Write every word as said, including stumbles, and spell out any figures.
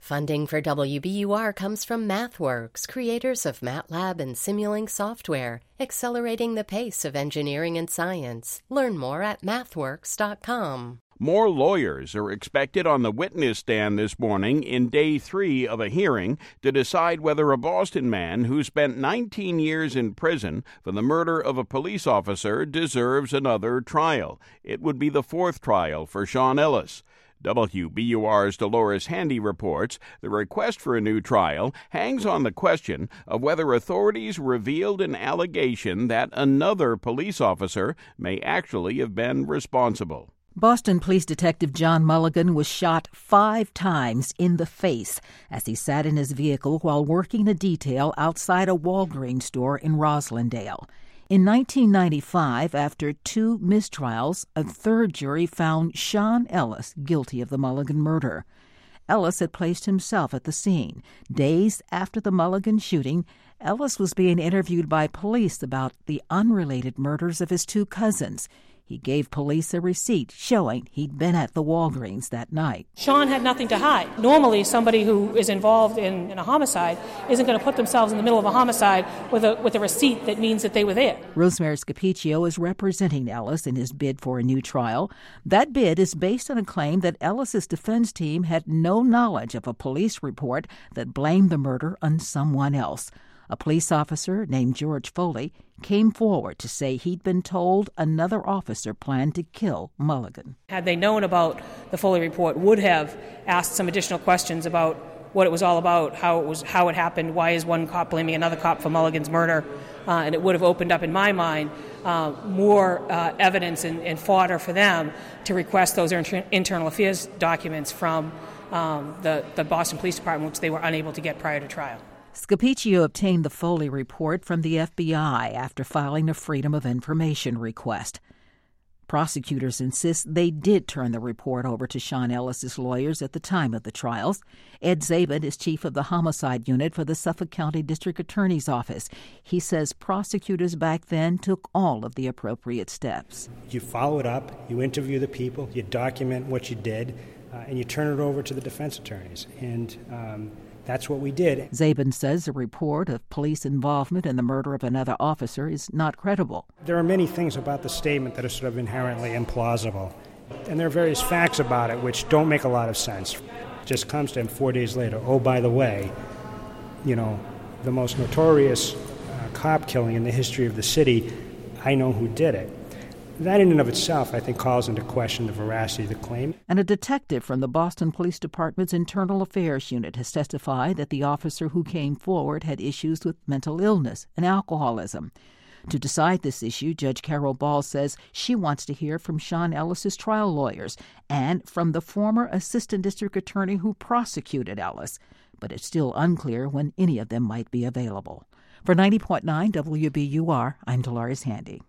Funding for W B U R comes from MathWorks, creators of MATLAB and Simulink software, accelerating the pace of engineering and science. Learn more at mathworks dot com. More lawyers are expected on the witness stand this morning in day three of a hearing to decide whether a Boston man who spent nineteen years in prison for the murder of a police officer deserves another trial. It would be the fourth trial for Sean Ellis. W B U R's Dolores Handy reports the request for a new trial hangs on the question of whether authorities revealed an allegation that another police officer may actually have been responsible. Boston Police Detective John Mulligan was shot five times in the face as he sat in his vehicle while working a detail outside a Walgreens store in Roslindale. In nineteen ninety-five, after two mistrials, a third jury found Sean Ellis guilty of the Mulligan murder. Ellis had placed himself at the scene. Days after the Mulligan shooting, Ellis was being interviewed by police about the unrelated murders of his two cousins. He gave police a receipt showing he'd been at the Walgreens that night. Sean had nothing to hide. Normally, somebody who is involved in, in a homicide isn't going to put themselves in the middle of a homicide with a with a receipt that means that they were there. Rosemary Scapicchio is representing Ellis in his bid for a new trial. That bid is based on a claim that Ellis's defense team had no knowledge of a police report that blamed the murder on someone else. A police officer named George Foley came forward to say he'd been told another officer planned to kill Mulligan. Had they known about the Foley report, would have asked some additional questions about what it was all about, how it was, how it happened, why is one cop blaming another cop for Mulligan's murder, uh, and it would have opened up, in my mind, uh, more uh, evidence and, and fodder for them to request those inter- internal affairs documents from um, the, the Boston Police Department, which they were unable to get prior to trial. Scapicchio obtained the Foley report from the F B I after filing a Freedom of Information request. Prosecutors insist they did turn the report over to Sean Ellis's lawyers at the time of the trials. Ed Zabin is chief of the homicide unit for the Suffolk County District Attorney's Office. He says prosecutors back then took all of the appropriate steps. You follow it up, you interview the people, you document what you did, uh, and you turn it over to the defense attorneys. And um, That's what we did. Zabin says the report of police involvement in the murder of another officer is not credible. There are many things about the statement that are sort of inherently implausible. And there are various facts about it which don't make a lot of sense. It just comes to him four days later. Oh, by the way, you know, the most notorious uh, cop killing in the history of the city, I know who did it. That in and of itself, I think, calls into question the veracity of the claim. And a detective from the Boston Police Department's Internal Affairs Unit has testified that the officer who came forward had issues with mental illness and alcoholism. To decide this issue, Judge Carol Ball says she wants to hear from Sean Ellis's trial lawyers and from the former assistant district attorney who prosecuted Ellis. But it's still unclear when any of them might be available. For ninety point nine W B U R, I'm Dolores Handy.